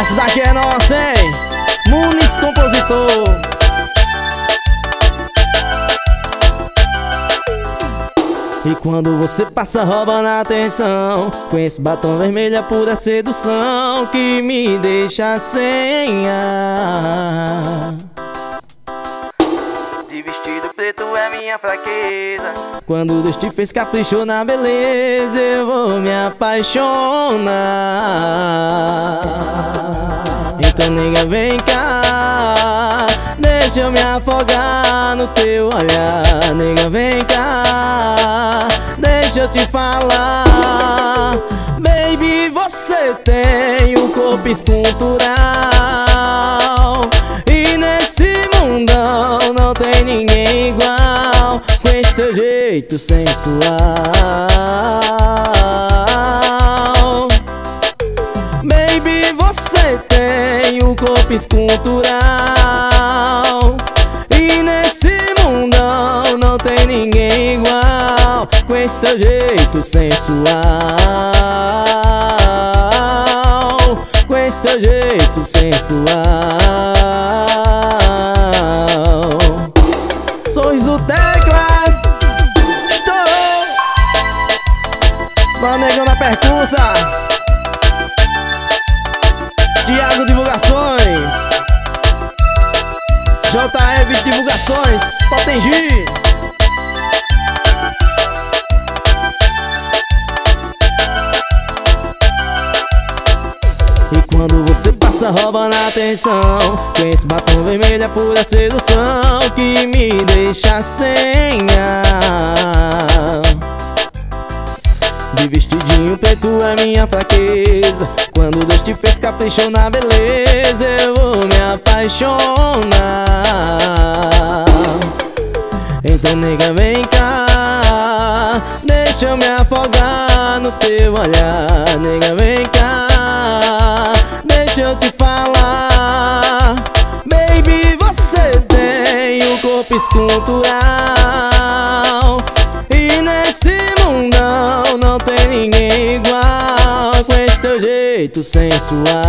Essa daqui é nossa, hein? Muniz compositor. E quando você passa roubando a atenção, com esse batom vermelho é pura sedução que me deixa sem ar. De vestido preto é minha fraqueza. Quando Deus te fez caprichou na beleza, eu vou me apaixonar. Então nega, vem cá, deixa eu me afogar no teu olhar. Nega, vem cá, deixa eu te falar. Baby, você tem um corpo escultural, e nesse mundão não tem ninguém igual, com esse teu jeito sensual. Baby, você tem um corpo escultural, e nesse mundão não tem ninguém igual, com esse teu jeito sensual. Com esse teu jeito sensual. Sorriso Teclas, estou Spanegão na percussa, Thiago Divulgações, JF Divulgações, Potengi. E quando você passa roubando a atenção, com esse batom vermelho é pura sedução que me deixa sem ar. De vestidinho preto é minha fraqueza. Quando Deus te fez caprichou na beleza, eu vou me apaixonar. Então nega, vem cá, deixa eu me afogar no teu olhar. Nega, vem cá, deixa eu te falar. Baby, você tem um corpo escultural, e nesse mundão não tem ninguém igual, com esse teu jeito sensual.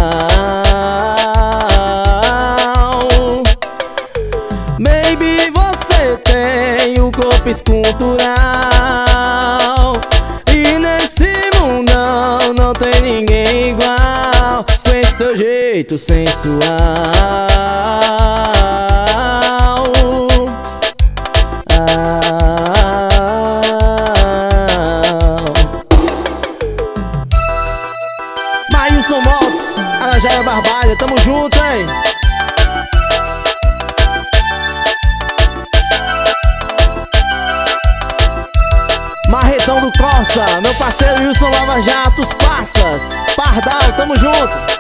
Baby, você tem um corpo escultural, e nesse mundão não tem ninguém igual, com esse teu jeito sensual. Maílson Motos, Alajara Barbalha, tamo junto, hein? Marretão do Corsa, meu parceiro Wilson Lava Jato, os Passas, Pardal, tamo junto.